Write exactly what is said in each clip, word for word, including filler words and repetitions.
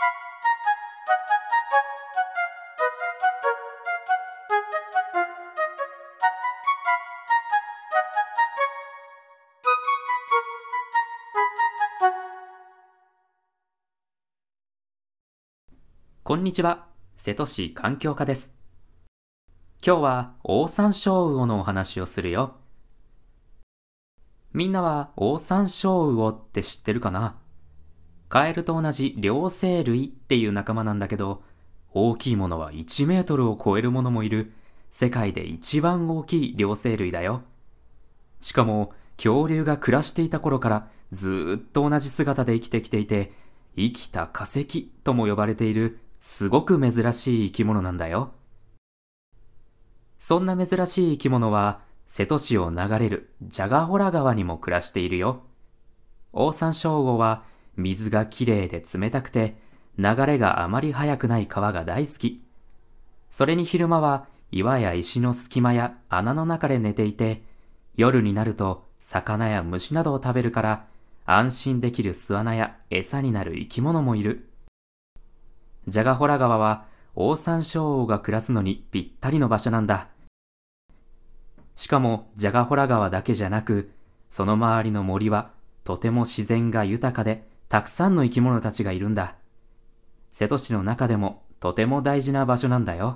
こんにちは、瀬戸市環境課です。今日はオオサンショウウオのお話をするよ。みんなはオオサンショウウオって知ってるかな？カエルと同じ両生類っていう仲間なんだけど、大きいものはいちメートルを超えるものもいる世界で一番大きい両生類だよ。しかも恐竜が暮らしていた頃からずーっと同じ姿で生きてきていて、生きた化石とも呼ばれているすごく珍しい生き物なんだよ。そんな珍しい生き物は瀬戸市を流れるジャガホラ川にも暮らしているよ。オオサンショウウオは水がきれいで冷たくて流れがあまり速くない川が大好き。それに昼間は岩や石の隙間や穴の中で寝ていて、夜になると魚や虫などを食べるから安心できる巣穴や餌になる生き物もいる。ジャガホラ川はオオサンショウウオが暮らすのにぴったりの場所なんだ。しかもジャガホラ川だけじゃなく、その周りの森はとても自然が豊かでたくさんの生き物たちがいるんだ。瀬戸市の中でもとても大事な場所なんだよ。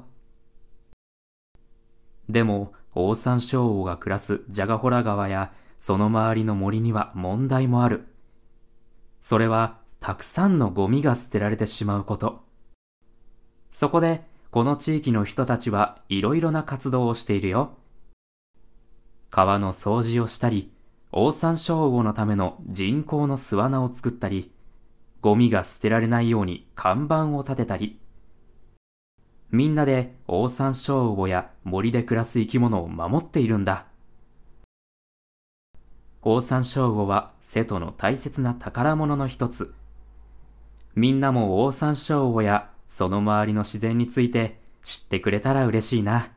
でもオオサンショウウオが暮らすジャガホラ川やその周りの森には問題もある。それはたくさんのゴミが捨てられてしまうこと。そこでこの地域の人たちはいろいろな活動をしているよ。川の掃除をしたり、オオサンショウウオのための人工の巣穴を作ったり、ゴミが捨てられないように看板を立てたり、みんなでオオサンショウウオや森で暮らす生き物を守っているんだ。オオサンショウウオは瀬戸の大切な宝物の一つ。みんなもオオサンショウウオやその周りの自然について知ってくれたら嬉しいな。